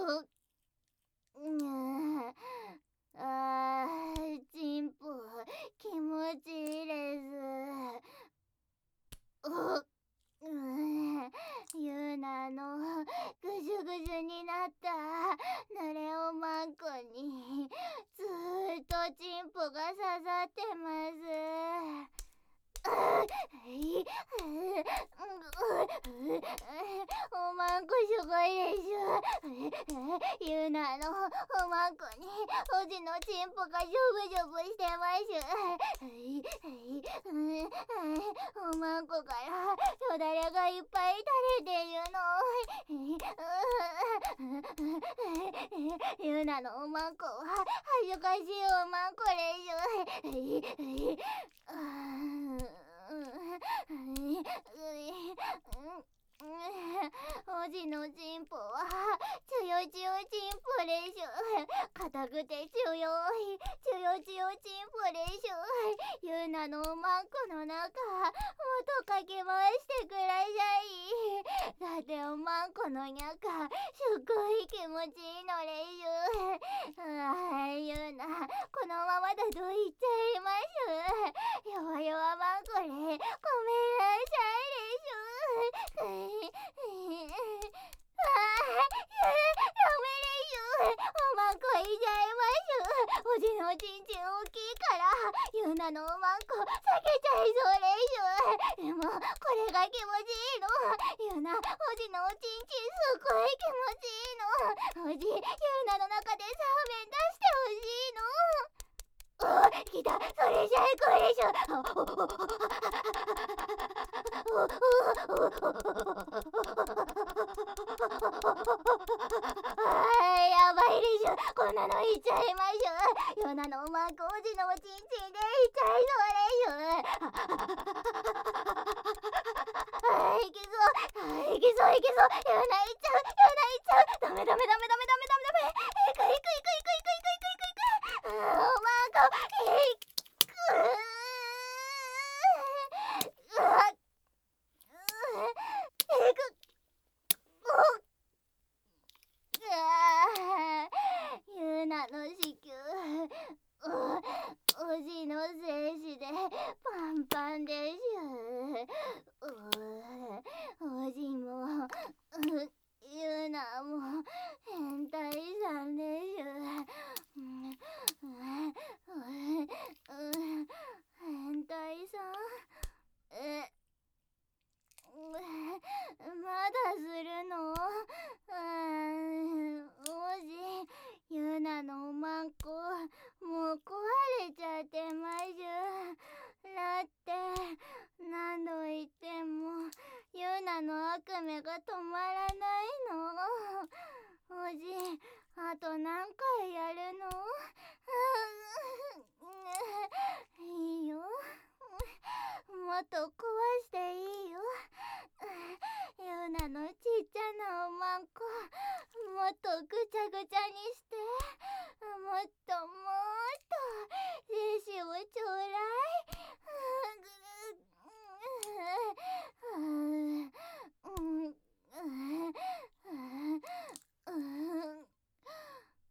チンポ気持ちいいです。ユナのぐじゅぐじゅになった濡れおまんこにずーっとチンポが刺さってます。おまんこすごいでしょ。ユナのおまんこにおじのチンポがジョブジョブしてます。おまんこからよだれがいっぱい垂れてるの。ユナのおまんこは恥ずかしいおまんこでしょ。おじのチンポはつよつよチンポでしょ。硬くて強いつよつよチンポでしょ。ユナのおまんこの中もっとかき回してください。だっておまんこの中すっごい気持ちいいのでしょ。ユナこのままだと言っちゃいます。弱々まんこでごめんなさいでしょ。やめでしょ。おまんこいちゃいます。おじのちんちん大きいからユナのおまんこ避けちゃいそうでしょ。でもこれが気持ちいいの。ユナおじのおちんちんすっごい気持ちいいの。おじユナの中でサーメン出してほしいの。来た、それ最高でしょ。やばいでしょ。こんなの言っちゃいましょ。ヨナのおまんこおじのおちんちんで言っちゃいそうでしょ。いけそういけそういけそう。ヨナ行っちゃうヨナ行っちゃう。ダメダメダメダメダメダメダメ。行く行く行く行く行く行く行く。おまんこ行く。ユナの子宮おじの精子でパンパンでしゅ。おじもユナも変態さんでしゅ。変態さんまだするの？おじ、ユナのおまんこもう壊れちゃってましゅ。だって何度言ってもユナの悪夢が止まらないの。おじ、あと何回やるの？いいよ。もっと壊していいよ。ユナのちっちゃなおまんこもっとぐちゃぐちゃにして